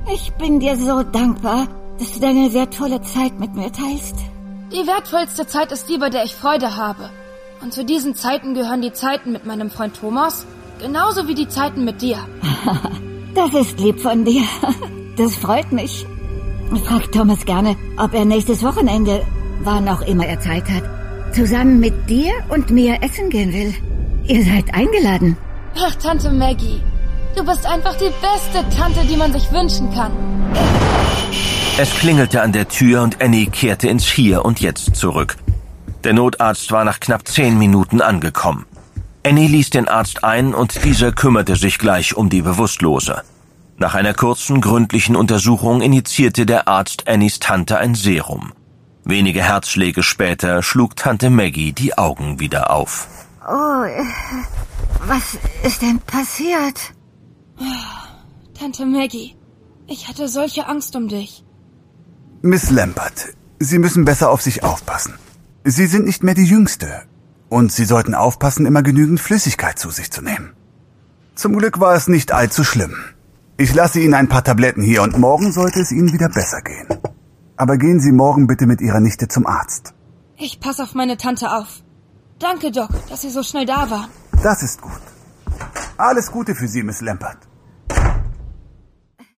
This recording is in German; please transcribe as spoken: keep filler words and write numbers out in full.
Ich bin dir so dankbar, dass du deine wertvolle Zeit mit mir teilst. Die wertvollste Zeit ist die, bei der ich Freude habe. Und zu diesen Zeiten gehören die Zeiten mit meinem Freund Thomas, genauso wie die Zeiten mit dir. Das ist lieb von dir. Das freut mich. Frag Thomas gerne, ob er nächstes Wochenende, wann auch immer er Zeit hat, zusammen mit dir und mir essen gehen will. Ihr seid eingeladen. Ach, Tante Maggie, du bist einfach die beste Tante, die man sich wünschen kann. Es klingelte an der Tür und Annie kehrte ins Hier und Jetzt zurück. Der Notarzt war nach knapp zehn Minuten angekommen. Annie ließ den Arzt ein und dieser kümmerte sich gleich um die Bewusstlose. Nach einer kurzen, gründlichen Untersuchung injizierte der Arzt Annies Tante ein Serum. Wenige Herzschläge später schlug Tante Maggie die Augen wieder auf. Oh, was ist denn passiert? Tante Maggie, ich hatte solche Angst um dich. Miss Lambert, Sie müssen besser auf sich aufpassen. Sie sind nicht mehr die Jüngste. Und Sie sollten aufpassen, immer genügend Flüssigkeit zu sich zu nehmen. Zum Glück war es nicht allzu schlimm. Ich lasse Ihnen ein paar Tabletten hier und morgen sollte es Ihnen wieder besser gehen. Aber gehen Sie morgen bitte mit Ihrer Nichte zum Arzt. Ich passe auf meine Tante auf. Danke, Doc, dass Sie so schnell da waren. Das ist gut. Alles Gute für Sie, Miss Lambert.